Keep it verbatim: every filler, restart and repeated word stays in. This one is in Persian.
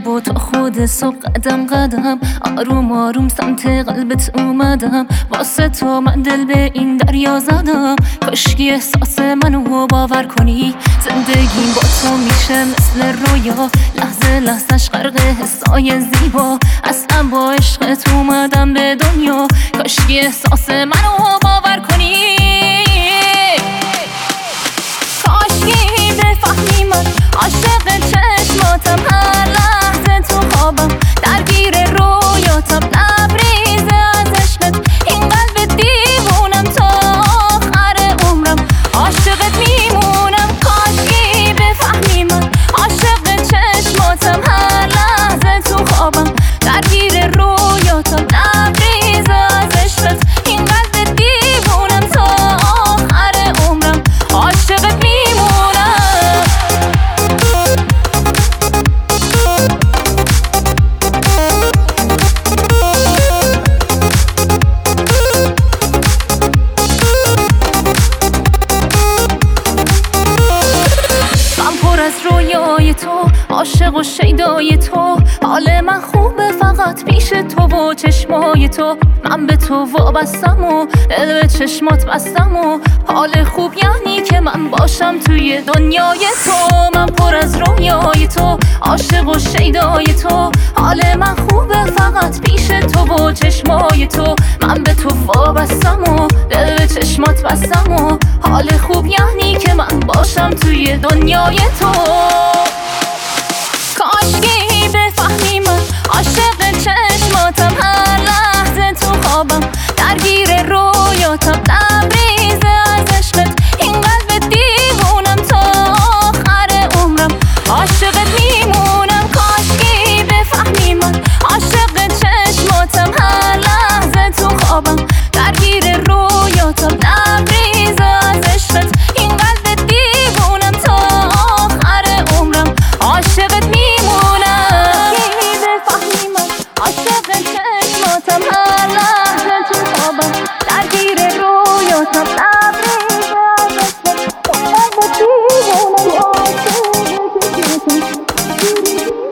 با تا خود صبح قدم قدم آروم آروم سمت قلبت اومدم، واسه تو من دل به این دریا زدم. کاشکی احساس منو باور کنی، زندگیم با تو میشه مثل رویا، لحظه لحظهش غرق حسای زیبا. اصلا با عشقت اومدم به دنیا، کاشکی احساس منو باور کنی. کاشکی بفهمی من عاشق چشماتم، هر لحظه تو خوابم درگیر رویاتم، لبریز از عشقت این قلب دیوونم، تا آخر عمرم عاشقت میمونم. کاشکی بفهمی من عاشق چشماتم، هر لحظه تو خوابم درگیر رویاتم، لبریز از عشقت این قلب دیوونم، تا آخر عمرم عاشقت میمونم. از رویای تو عاشق و شیدای تو، حال من خوبه فقط پیش تو و چشمای تو. من به تو وابستم و دل به چشمات بستم، و حال خوب یعنی که من باشم توی دنیای تو. من پر از رویای تو عاشق و شیدای تو، حال من خوبه فقط پیش تو و چشمای تو. من به تو وابستم و دل به چشمات بستم، و حال خوب یعنی که من باشم توی دنیای تو. کاشکی بفهمی من عاشق چشماتم، هر لحظه تو خوابم درگیر رویاتم، لبریز از عشقت این قلب دیوونم، تا آخر عمرم عاشقت میمونم. کاشکی بفهمی من عاشق چشماتم، هر لحظه تو خوابم درگیر رویاتم، لبریز از عشقت این قلب دیوونم، تا آخر عمرم عاشقت میمونم. عاشق چشماتم، هر لحظه تو خوابم درگیر رویاتم، لبریز از عشقت این قلب دیوونم، عاشق چشماتم.